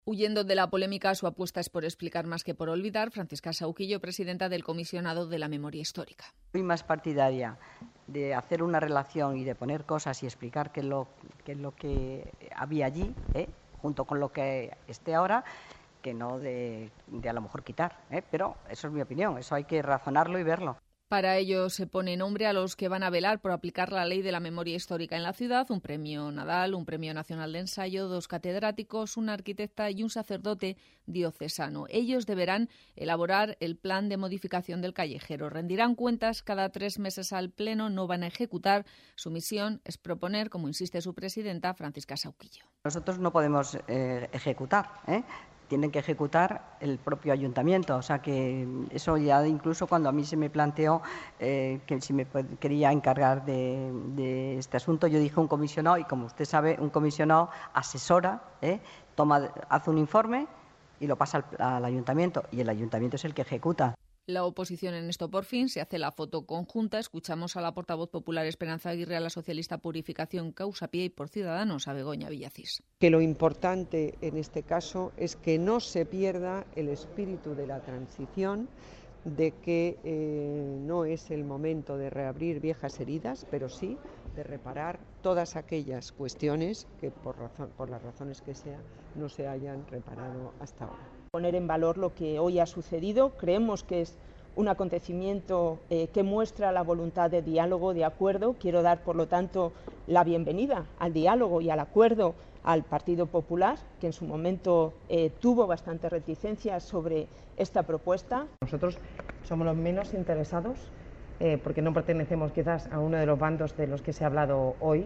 Huyendo de la polémica, su apuesta es por explicar más que por olvidar. Francisca Sahuquillo, presidenta del Comisionado de la Memoria Histórica. Soy más partidaria de hacer una relación y de poner cosas y explicar qué es lo que había allí, junto con lo que esté ahora, que no de a lo mejor quitar. Pero eso es mi opinión, eso hay que razonarlo y verlo. Para ello se pone nombre a los que van a velar por aplicar la ley de la memoria histórica en la ciudad: un premio Nadal, un premio nacional de ensayo, 2 catedráticos, una arquitecta y un sacerdote diocesano. Ellos deberán elaborar el plan de modificación del callejero. Rendirán cuentas cada 3 meses al Pleno, no van a ejecutar. Su misión es proponer, como insiste su presidenta, Francisca Sahuquillo. Nosotros no podemos ejecutar, tienen que ejecutar el propio ayuntamiento. O sea que eso ya, incluso cuando a mí se me planteó que si me quería encargar de este asunto, yo dije un comisionado, y como usted sabe, un comisionado asesora, hace un informe y lo pasa al ayuntamiento, y el ayuntamiento es el que ejecuta. La oposición en esto por fin se hace la foto conjunta. Escuchamos a la portavoz popular Esperanza Aguirre, a la socialista Purificación Causapié y por Ciudadanos a Begoña Villacís. Que lo importante en este caso es que no se pierda el espíritu de la transición, de que no es el momento de reabrir viejas heridas, pero sí de reparar todas aquellas cuestiones que por las razones que sean no se hayan reparado hasta ahora. Poner en valor lo que hoy ha sucedido. Creemos que es un acontecimiento que muestra la voluntad de diálogo, de acuerdo. Quiero dar, por lo tanto, la bienvenida al diálogo y al acuerdo al Partido Popular, que en su momento tuvo bastante reticencia sobre esta propuesta. Nosotros somos los menos interesados, porque no pertenecemos quizás a uno de los bandos de los que se ha hablado hoy,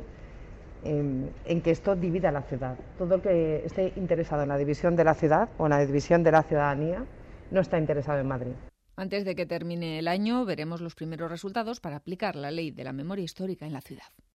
en que esto divida la ciudad. Todo el que esté interesado en la división de la ciudad o en la división de la ciudadanía no está interesado en Madrid. Antes de que termine el año, veremos los primeros resultados para aplicar la ley de la memoria histórica en la ciudad.